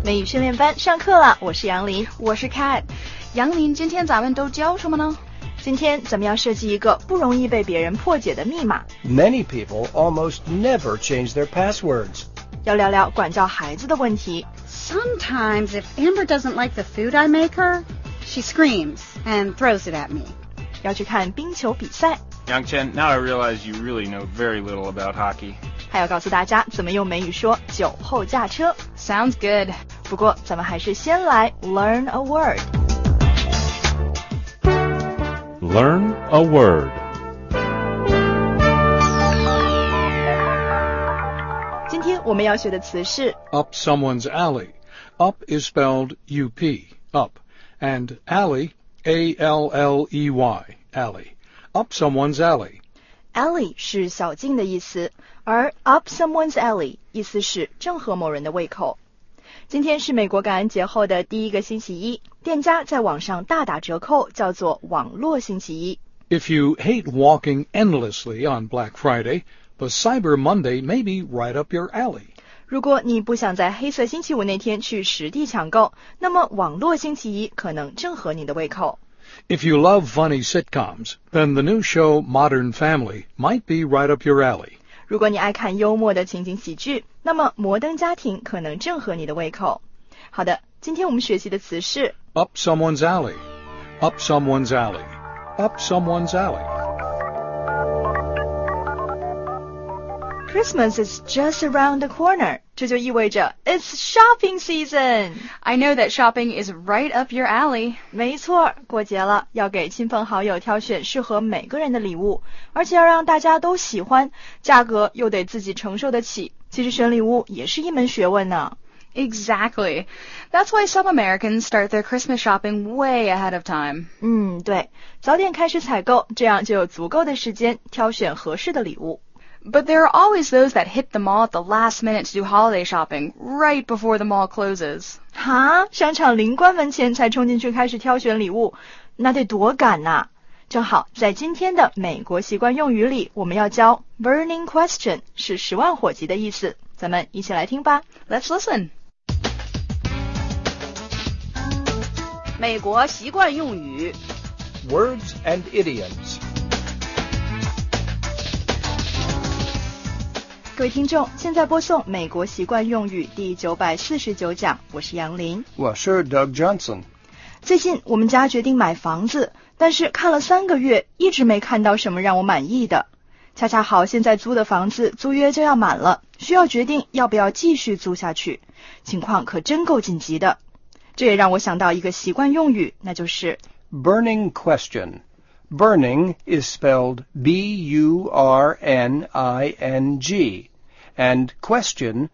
美语训练班上课了，我是杨林， 我是 Kat。杨林，今天咱们都教什么呢？ 今天咱们要设计一个不容易被别人破解的密码。 Many people almost never change their passwords. 要聊聊管教孩子的问题。 Sometimes if Amber doesn't like the food I make her, she screams and throws it at me. 要去看冰球比赛。 Young Chen, now I realize you really know very little about hockey. 还要告诉大家怎么用美语说酒后驾车。 Sounds good. 不过咱们还是先来 learn a word. Learn a word. 今天我们要学的词是 Up someone's alley. Up is spelled U-P, up, and alley, A-L-L-E-Y, alley. Up someone's alley. alley 是小径的意思，而 up someone's alley 意思是正合某人的胃口。今天是美国感恩节后的第一个星期一，店家在网上大打折扣，叫做网络星期一。 If you hate walking endlessly on Black Friday, the Cyber Monday may be right up your alley. 如果你不想在黑色星期五那天去实地抢购，那么网络星期一可能正合你的胃口。 If you love funny sitcoms, then the new show Modern Family might be right up your alley. 如果你爱看幽默的情景喜剧，那么摩登家庭可能正合你的胃口。好的，今天我们学习的词是 Up someone's alley. Up someone's alley. Up someone's alley. Christmas is just around the corner. 这就意味着 It's shopping season. I know that shopping is right up your alley. 没错，过节了，要给亲朋好友挑选适合每个人的礼物，而且要让大家都喜欢，价格又得自己承受得起。其实选礼物也是一门学问呢。 Exactly. That's why some Americans start their Christmas shopping way ahead of time. 对，早点开始采购，这样就有足够的时间挑选合适的礼物。 But there are always those that hit the mall at the last minute to do holiday shopping, right before the mall closes. 哈，商场临关门前才冲进去开始挑选礼物，那得多赶呐！正好在今天的美国习惯用语里，我们要教 burning question， 是10万火急的意思。咱们一起来听吧。 Let's listen. 美国习惯用语 Words and idioms. 各位听众，现在播送美国习惯用语第949讲，我是杨林， 我是 Doug Johnson. 最近我们家决定买房子，但是看了3个月，一直没看到什么让我满意的。恰恰好现在租的房子租约就要满了，需要决定要不要继续租下去，情况可真够紧急的。这也让我想到一个习惯用语，那就是 Burning question. Burning is spelled B-U-R-N-I-N-G, and question,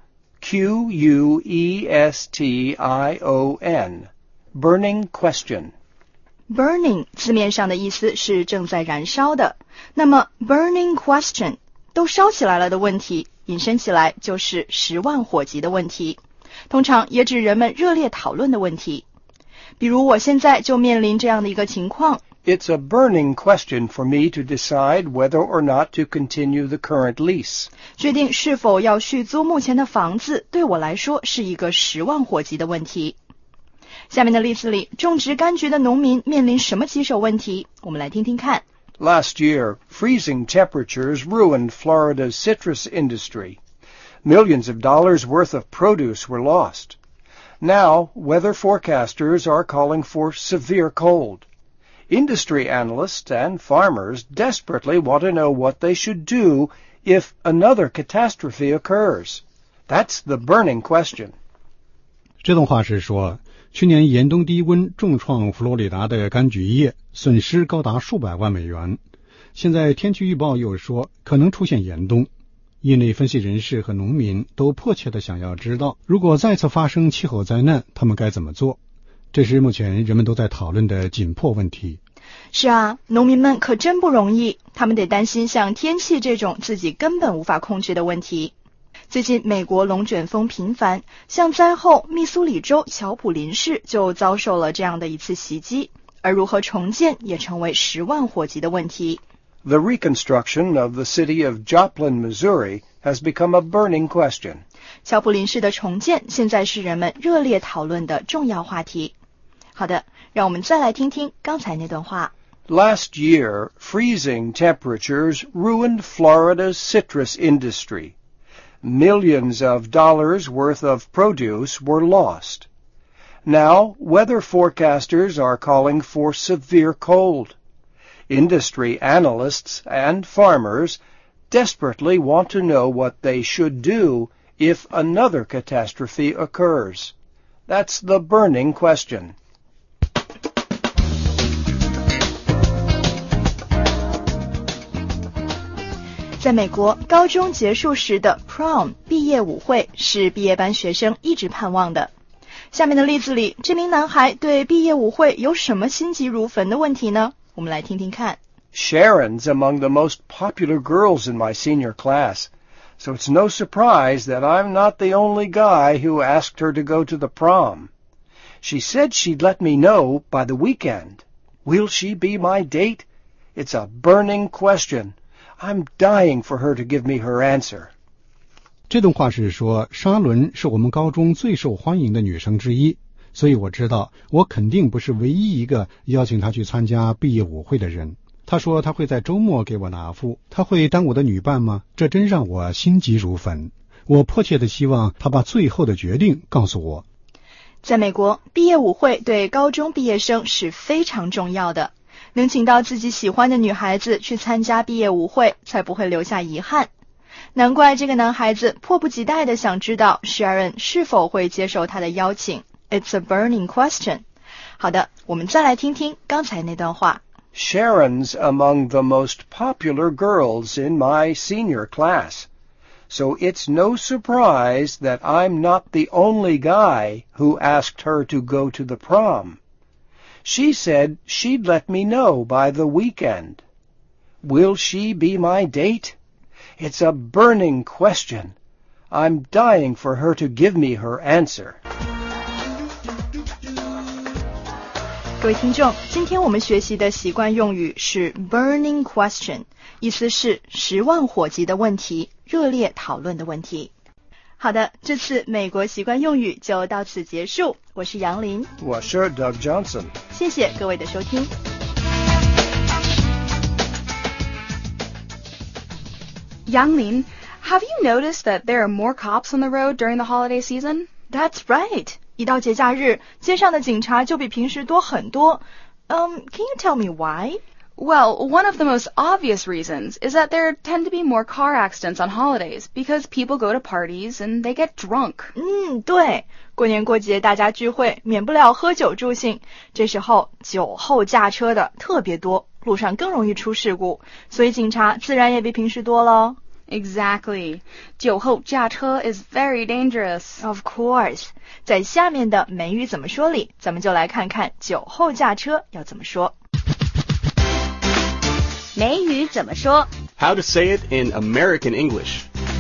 Q-U-E-S-T-I-O-N. Burning question. Burning 字面上的意思是正在燃烧的，那么 burning question 都烧起来了的问题，引申起来就是10万火急的问题，通常也指人们热烈讨论的问题。比如我现在就面临这样的一个情况。 It's a burning question for me to decide whether or not to continue the current lease. 决定是否要续租目前的房子，对我来说是一个10万火急的问题。下面的例子里，种植柑橘的农民面临什么棘手问题？我们来听听看。 Last year, freezing temperatures ruined Florida's citrus industry. Millions of dollars worth of produce were lost. Now, weather forecasters are calling for severe cold.Industry analysts and farmers desperately want to know what they should do if another catastrophe occurs. That's the burning question. 这段话是说，去年严冬低温重创佛罗里达的柑橘业，损失高达数百万美元。现在天气预报又说可能出现严冬。业内分析人士和农民都迫切地想要知道，如果再次发生气候灾难，他们该怎么做？这是目前人们都在讨论的紧迫问题。 是啊，农民们可真不容易，他们得担心像天气这种自己根本无法控制的问题。最近美国龙卷风频繁，像灾后密苏里州乔普林市就遭受了这样的一次袭击，而如何重建也成为10万火急的问题。 The reconstruction of the city of Joplin, Missouri has become a burning question. 乔普林市的重建现在是人们热烈讨论的重要话题。好的，让我们再来听听刚才那段话。 Last year, freezing temperatures ruined Florida's citrus industry. Millions of dollars worth of produce were lost. Now, weather forecasters are calling for severe cold. Industry analysts and farmers desperately want to know what they should do if another catastrophe occurs. That's the burning question. 在美国，高中结束时的 prom 毕业舞会是毕业班学生一直盼望的。下面的例子里，这名男孩对毕业舞会有什么心急如焚的问题呢？我们来听听看。 Sharon's among the most popular girls in my senior class, so it's no surprise that I'm not the only guy who asked her to go to the prom. She said she'd let me know by the weekend. Will she be my date? It's a burning question.I'm dying for her to give me her answer. 这段话是说，莎伦是我们高中最受欢迎的女生之一，所以我知道我肯定不是唯一一个邀请她去参加毕业舞会的人。她说她会在周末给我答复，她会当我的女伴吗？这真让我心急如焚。我迫切地希望她把最后的决定告诉我。 在美国，毕业舞会对高中毕业生是非常重要的。能请到自己喜欢的女孩子去参加毕业舞会，才不会留下遗憾。难怪这个男孩子迫不及待地想知道 Sharon 是否会接受他的邀请。It's a burning question. 好的，我们再来听听刚才那段话。 Sharon's among the most popular girls in my senior class, so it's no surprise that I'm not the only guy who asked her to go to the prom.She said she'd let me know by the weekend. Will she be my date? It's a burning question. I'm dying for her to give me her answer. 各位听众，今天我们学习的习惯用语是 burning question， 意思是十万火急的问题，热烈讨论的问题。好的，这次美国习惯用语就到此结束。我是杨林， 我是 Doug Johnson。 谢谢各位的收听。 Yang Lin, have you noticed that there are more cops on the road during the holiday season? That's right. 一到节假日，街上的警察就比平时多很多。Can you tell me why? Well, one of the most obvious reasons is that there tend to be more car accidents on holidays because people go to parties and they get drunk. 对，过年过节大家聚会，免不了喝酒助兴，这时候酒后驾车的特别多，路上更容易出事故，所以警察自然也比平时多了。 Exactly. 酒后驾车 is very dangerous. Of course. 在下面的美语怎么说里，咱们就来看看酒后驾车要怎么说。 美语怎么说 How to say it in American English.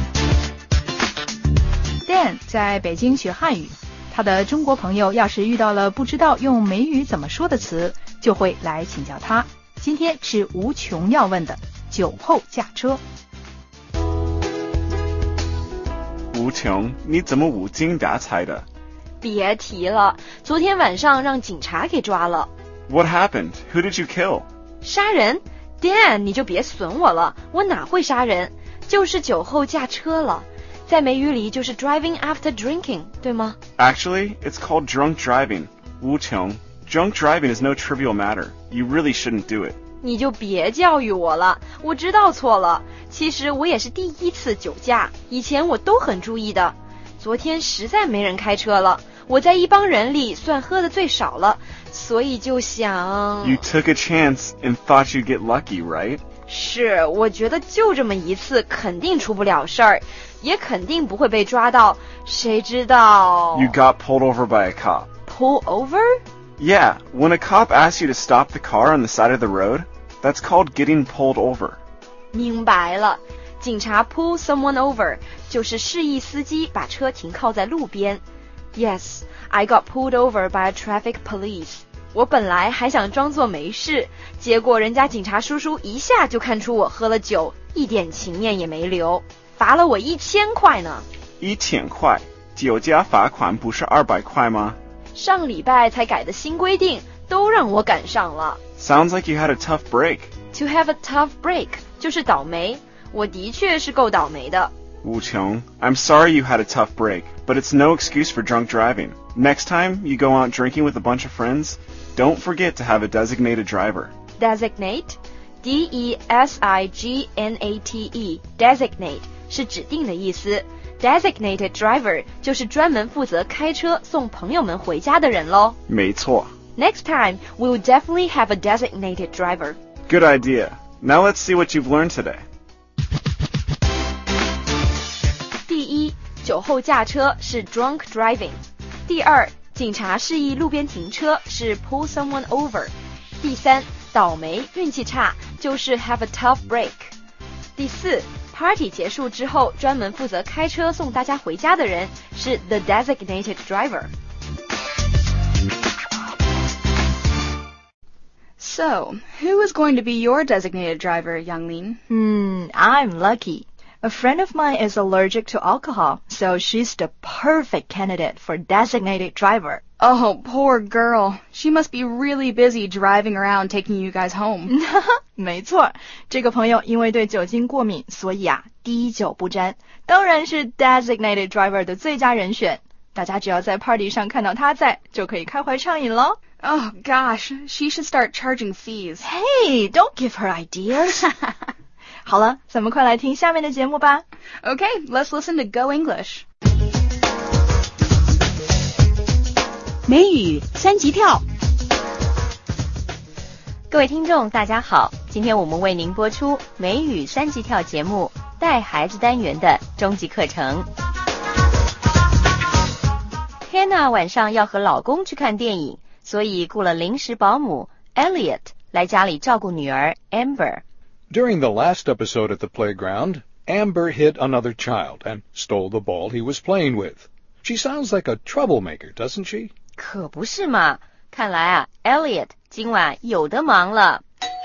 Dan 在北京学汉语，他的中国朋友要是遇到了不知道用美语怎么说的词，就会来请教他。今天是无穷要问的酒后驾车。 无穷，你怎么无精打采的？ 别提了，昨天晚上让警察给抓了。 What happened? Who did you kill? 杀人 Dan 你就别损我了，我哪会杀人，就是酒后驾车了，在美语里就是 driving after drinking 对吗？ Actually, it's called drunk driving. 无穷 Drunk driving is no trivial matter. You really shouldn't do it. 你就别教育我了，我知道错了，其实我也是第一次酒驾，以前我都很注意的，昨天实在没人开车了，我在一帮人里算喝的最少了，所以就想 You took a chance and thought you'd get lucky, right? 是，我觉得就这么一次肯定出不了事儿，也肯定不会被抓到，谁知道 You got pulled over by a cop. Pull over? Yeah, when a cop asks you to stop the car on the side of the road, that's called getting pulled over. 明白了，警察 pull someone over 就是示意司机把车停靠在路边。Yes, I got pulled over by a traffic police. 我本来还想装作没事，结果人家警察叔叔一下就看出我喝了酒，一点情面也没留，罚了我1000块呢。 1000块，酒驾罚款不是200块吗？ 上礼拜才改的新规定，都让我赶上了。 Sounds like you had a tough break. To have a tough break 就是倒霉，我的确是够倒霉的。 Wu Qiong, I'm sorry you had a tough break, but it's no excuse for drunk driving. Next time you go out drinking with a bunch of friends, don't forget to have a designated driver. Designate, D-E-S-I-G-N-A-T-E, designate 是指定的意思。Designated driver 就是专门负责开车送朋友们回家的人咯。 没错。 Next time, we will definitely have a designated driver. Good idea. Now let's see what you've learned today. 第一，酒后驾车是 drunk driving。第二，警察示意路边停车是 pull someone over。第三，倒霉运气差就是 have a tough break。第四，party 结束之后专门负责开车送大家回家的人是 the designated driver。 So, who is going to be your designated driver, Younglin? I'm lucky. A friend of mine is allergic to alcohol, so she's the perfect candidate for designated driver. Oh, poor girl. She must be really busy driving around taking you guys home. 没错，这个朋友因为对酒精过敏，所以滴酒不沾，当然是 designated driver 的最佳人选。大家只要在 party 上看到他在，就可以开怀畅饮咯。 Oh, gosh, she should start charging fees. Hey, don't give her ideas. 好了，咱们快来听下面的节目吧。 Okay, let's listen to Go English. 美语三级跳。 各位听众大家好，今天我们为您播出美语三级跳节目带孩子单元的终极课程。Hannah 晚上要和老公去看电影，所以雇了临时保姆 Elliot 来家里照顾女儿 Amber。During the last episode at the playground, Amber hit another child and stole the ball he was playing with. She sounds like a troublemaker, doesn't she? 可不是嘛，看来Elliot 今晚有得忙了。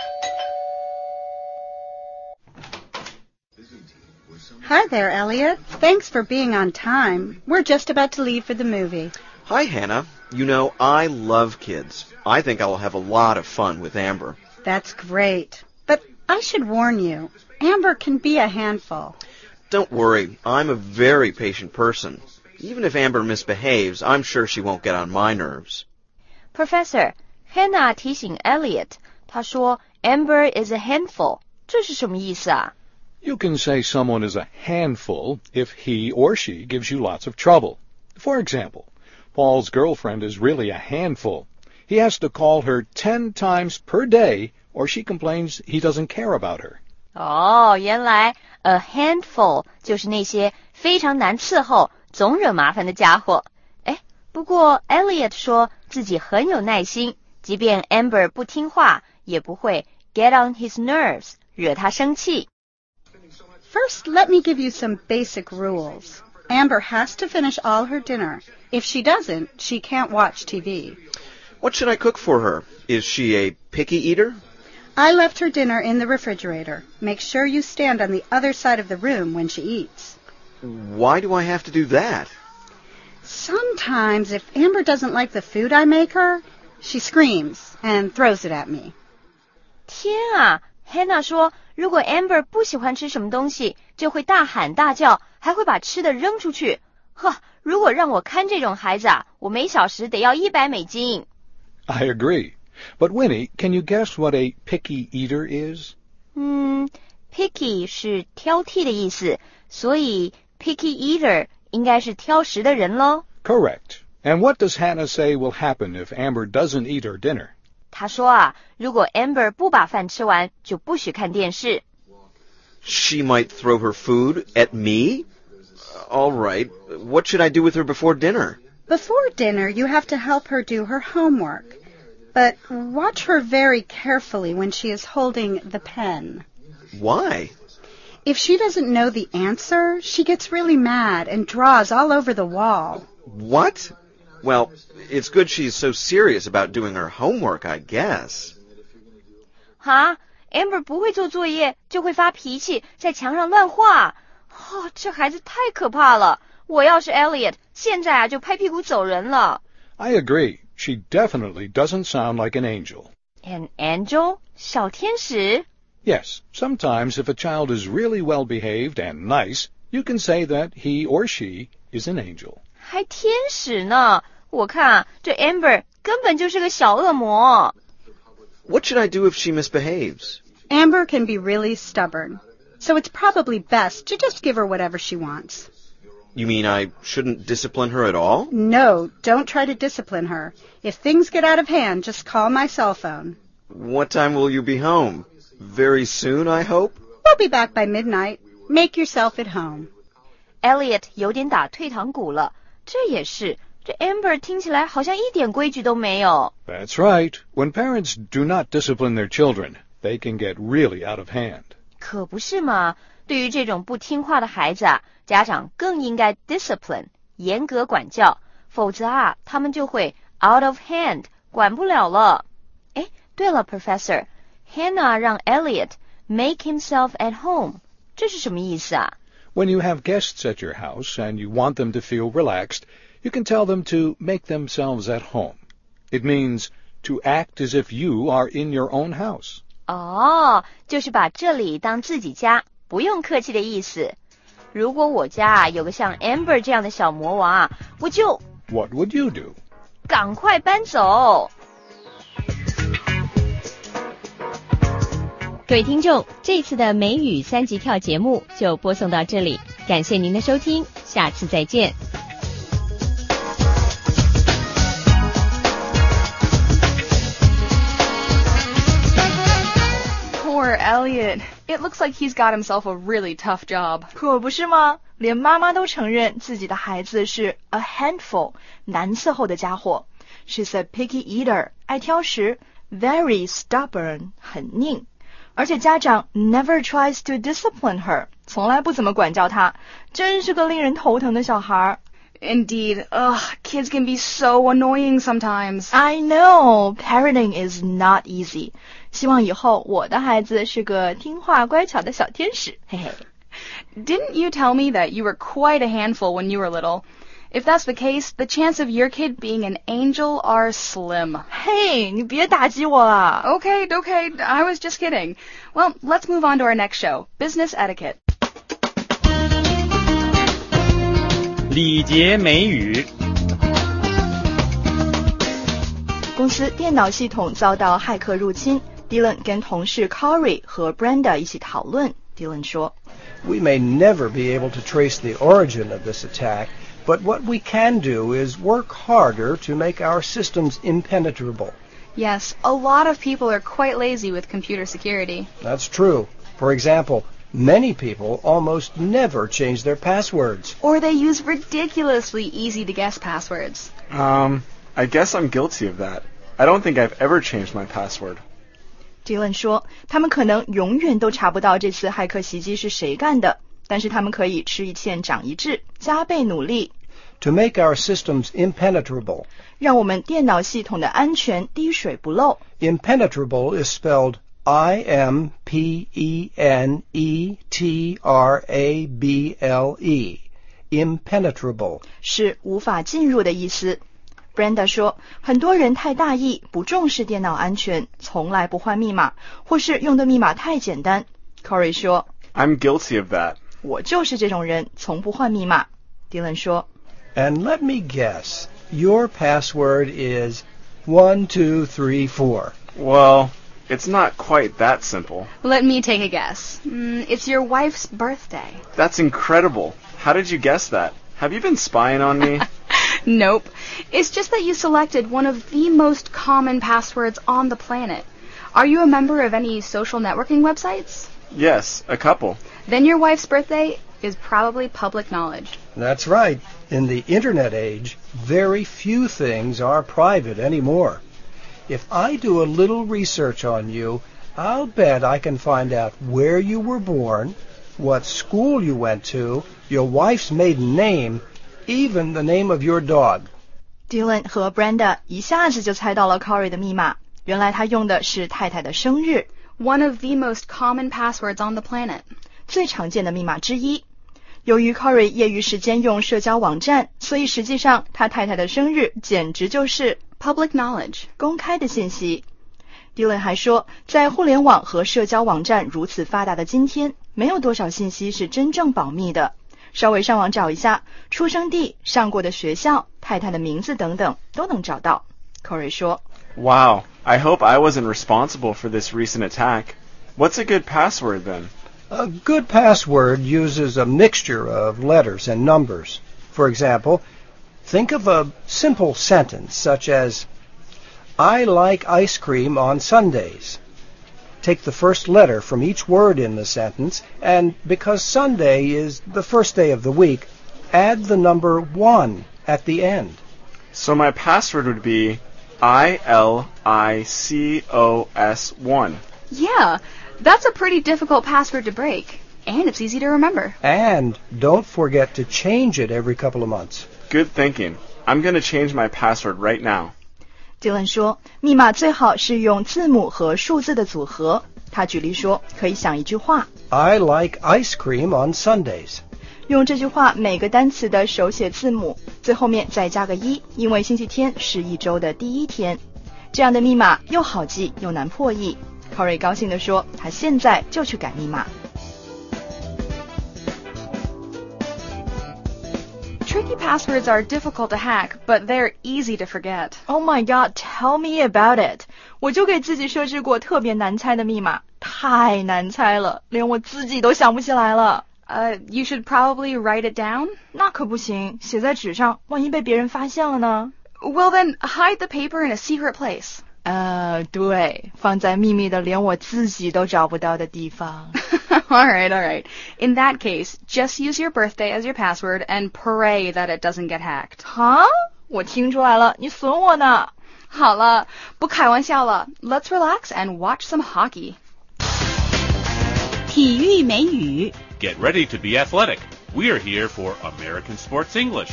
Hi there, Elliot. Thanks for being on time. We're just about to leave for the movie. Hi, Hannah. You know, I love kids. I think I'll have a lot of fun with Amber. That's great. But I should warn you, Amber can be a handful. Don't worry. I'm a very patient person. Even if Amber misbehaves, I'm sure she won't get on my nerves. Professor, Hannah 提醒 Elliot, 她说 Amber is a handful. 这是什么意思啊 ？You can say someone is a handful if he or she gives you lots of trouble. For example, Paul's girlfriend is really a handful. He has to call her 10 times per day or she complains he doesn't care about her. 哦，原来 a handful 就是那些非常难伺候、总惹麻烦的家伙。哎，不过 Elliot 说自己很有耐心，即便 Amber 不听话，也不会 get on his nerves， 惹他生气。 First, let me give you some basic rules. Amber has to finish all her dinner. If she doesn't, she can't watch TV. What should I cook for her? Is she a picky eater? I left her dinner in the refrigerator. Make sure you stand on the other side of the room when she eats. Why do I have to do that? Sometimes, if Amber doesn't like the food I make her, she screams and throws it at me. 天啊！ Hannah 说如果 Amber 不喜欢吃什么东西，就会大喊大叫，还会把吃的扔出去。呵，如果让我看这种孩子啊，我每小时得要$100。 I agree. But Winnie, can you guess what a picky eater is? Picky 是挑剔的意思，所以 picky eater 应该是挑食的人咯。 Correct. And what does Hannah say will happen if Amber doesn't eat her dinner? 他说啊，如果 Amber 不把饭吃完，就不许看电视。 She might throw her food at me? All right. What should I do with her before dinner? Before dinner, you have to help her do her homework. But watch her very carefully when she is holding the pen. Why? If she doesn't know the answer, she gets really mad and draws all over the wall. What? Well, it's good she's so serious about doing her homework, I guess. 哈 Amber 不会做作业就会发脾气，在墙上乱画。这孩子太可怕了， 我要是 Elliot， 现在就拍屁股走人了。 I agree. She definitely doesn't sound like an angel. An angel? 小天使? Yes, sometimes if a child is really well behaved and nice, you can say that he or she is an angel. 还天使呢？我看这 Amber 根本就是个小恶魔。 What should I do if she misbehaves? Amber can be really stubborn, so it's probably best to just give her whatever she wants. You mean I shouldn't discipline her at all? No, don't try to discipline her. If things get out of hand, just call my cell phone. What time will you be home? Very soon, I hope? We'll be back by midnight. Make yourself at home. Elliot 有点打退堂鼓了，这也是，这 Amber 听起来好像一点规矩都没有。 That's right. When parents do not discipline their children, they can get really out of hand. 可不是嘛，对于这种不听话的孩子啊，家长更应该 discipline 严格管教，否则啊，他们就会 out of hand 管不了了。诶，对了 Professor， Hannah 让 Elliot make himself at home， 这是什么意思啊？ When you have guests at your house and you want them to feel relaxed, you can tell them to make themselves at home. It means to act as if you are in your own house. 哦，就是把这里当自己家，不用客气的意思。如果我家啊有个像 Amber 这样的小魔王啊，我就 What would you do? 赶快搬走。各位听众，这次的美语3级跳节目就播送到这里，感谢您的收听，下次再见。 Poor Elliot. It looks like he's got himself a really tough job. 可不是吗？连妈妈都承认自己的孩子是 a handful 难伺候的家伙。She's a picky eater 爱挑食 very stubborn 很拧，而且家长 never tries to discipline her 从来不怎么管教她，真是个令人头疼的小孩。 Indeed. Kids can be so annoying sometimes. I know. Parenting is not easy. 希望以后我的孩子是个听话乖巧的小天使，嘿嘿。 Didn't you tell me that you were quite a handful when you were little? If that's the case, the chance of your kid being an angel are slim. 嘿，你别打击我了。 Okay, I was just kidding. Well, let's move on to our next show, Business Etiquette. 礼节美语。 公司电脑系统遭到骇客入侵 ，Dylan 跟同事 Corey 和 Brenda 一起讨论。Dylan 说 We may never be able to trace the origin of this attack, but what we can do is work harder to make our systems impenetrable. Yes, a lot of people are quite lazy with computer security. That's true. For example, many people almost never change their passwords. Or they use ridiculously easy-to-guess passwords. I guess I'm guilty of that. I don't think I've ever changed my password. Dylan 说他们可能永远都查不到这次骇客袭击是谁干的，但是他们可以吃一堑长一智，加倍努力 To make our systems impenetrable. 让我们电脑系统的安全滴水不漏。 Impenetrable is spelled I-M-P-E-N-E-T-R-A-B-L-E. Impenetrable. 是无法进入的意思。Brenda 说很多人太大意，不重视电脑安全，从来不换密码，或是用的密码太简单。Corey 说 I'm guilty of that. 我就是这种人，从不换密码。Dylan 说 And let me guess, your password is 1234. Well, it's not quite that simple. Let me take a guess. It's your wife's birthday. That's incredible. How did you guess that? Have you been spying on me? Nope. It's just that you selected one of the most common passwords on the planet. Are you a member of any social networking websites? Yes, a couple. Then your wife's birthday is probably public knowledge. That's right. In the internet age, very few things are private anymore. If I do a little research on you, I'll bet I can find out where you were born, what school you went to, your wife's maiden name, even the name of your dog. Dylan 和 Brenda 一下子就猜到了 Corey 的密码，原来他用的是太太的生日。 One of the most common passwords on the planet. 最常见的密码之一。 由于 Corey 业余时间用社交网站，所以实际上他太太的生日简直就是 public knowledge 公开的信息。Dylan 还说，在互联网和社交网站如此发达的今天，没有多少信息是真正保密的。稍微上网找一下，出生地、上过的学校、太太的名字等等都能找到。Corey 说 Wow, I hope I wasn't responsible for this recent attack. What's a good password then? A good password uses a mixture of letters and numbers. For example, think of a simple sentence such as, I like ice cream on Sundays. Take the first letter from each word in the sentence, and because Sunday is the first day of the week, add the number 1 at the end. So my password would be ILICOS1. Yeah, that's a pretty difficult password to break, and it's easy to remember. And don't forget to change it every couple of months. Good thinking. I'm going to change my password right now. Dylan 说，密码最好是用字母和数字的组合。他举例说，可以想一句话 I like ice cream on Sundays. 用这句话每个单词的手写字母，最后面再加个1，因为星期天是一周的第一天。这样的密码又好记又难破译。Corey 高兴地说，他现在就去改密码。 Tricky passwords are difficult to hack, but they're easy to forget. Oh my god, tell me about it. 我就给自己设置过特别难猜的密码，太难猜了，连我自己都想不起来了。 You should probably write it down. 那可不行，写在纸上，万一被别人发现了呢？ Well then, hide the paper in a secret place. 对，放在秘密的连我自己都找不到的地方。 All right. In that case, just use your birthday as your password and pray that it doesn't get hacked. 哈？我听出来了，你损我呢。 好了，不开玩笑了。Let's relax and watch some hockey. 体育美语 Get ready to be athletic. We are here for American Sports English.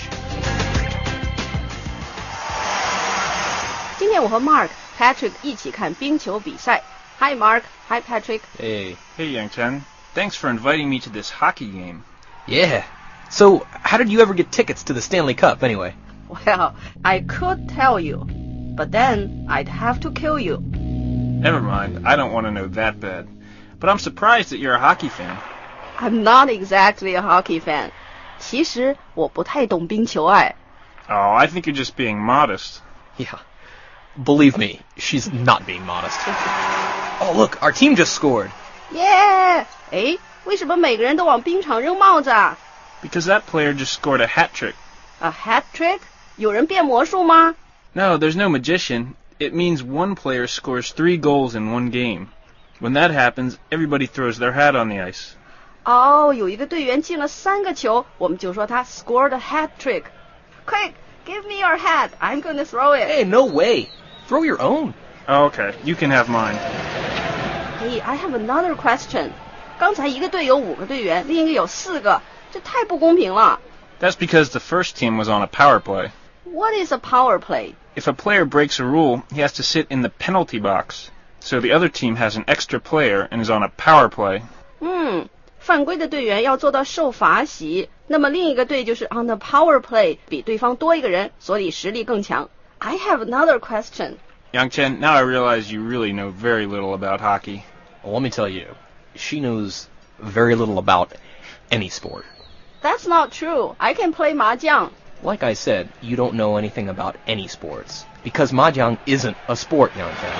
今天我和 Mark、Patrick 一起看冰球比赛。Hi Mark, hi Patrick. Hey. Hey Yang Chen. Thanks for inviting me to this hockey game. Yeah. So, how did you ever get tickets to the Stanley Cup anyway? Well, I could tell you, but then I'd have to kill you. Never mind, I don't want to know that bad. But I'm surprised that you're a hockey fan. I'm not exactly a hockey fan. 其实我不太懂冰球哎。 Oh, I think you're just being modest. Yeah. Believe me, she's not being modest. Oh, look, our team just scored. Yeah! 诶，为什么每个人都往冰场扔帽子啊？ Because that player just scored a hat trick. A hat trick? 有人变魔术吗？ No, there's no magician. It means one player scores 3 goals in one game. When that happens, everybody throws their hat on the ice. 哦，有一个队员进了3个球，我们就说他 scored a hat trick. Quick, give me your hat. I'm gonna throw it. Hey, no way. Throw your own. Oh, okay, you can have mine. Hey, I have another question. 刚才一个队有5个队员，另一个有4个，这太不公平了。 That's because the first team was on a power play. What is a power play? If a player breaks a rule, he has to sit in the penalty box. So the other team has an extra player and is on a power play. 犯规的队员要做到受罚席，那么另一个队就是 on the power play， 比对方多一个人，所以实力更强。I have another question. Yang Chen, now I realize you really know very little about hockey. Well, let me tell you, she knows very little about any sport. That's not true. I can play mahjong. Like I said, you don't know anything about any sports. Because mahjong isn't a sport, Yang Chen.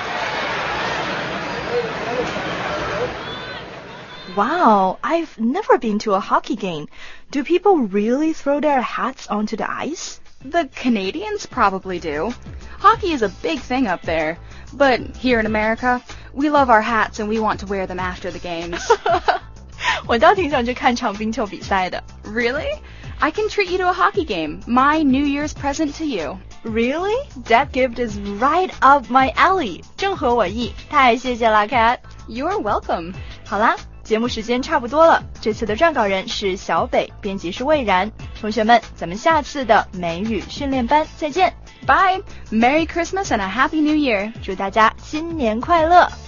Wow, I've never been to a hockey game. Do people really throw their hats onto the ice? The Canadians probably do. Hockey is a big thing up there. But here in America, we love our hats and we want to wear them after the games. 我倒挺想去看场冰球比赛的。 Really? I can treat you to a hockey game. My New Year's present to you. Really? That gift is right up my alley. 正合我意。太谢谢啦 Kat. You're welcome. 好啦，节目时间差不多了。这次的撰稿人是小北，编辑是魏然。同学们，咱们下次的美语训练班再见。 Bye. Merry Christmas and a Happy New Year. 祝大家新年快乐。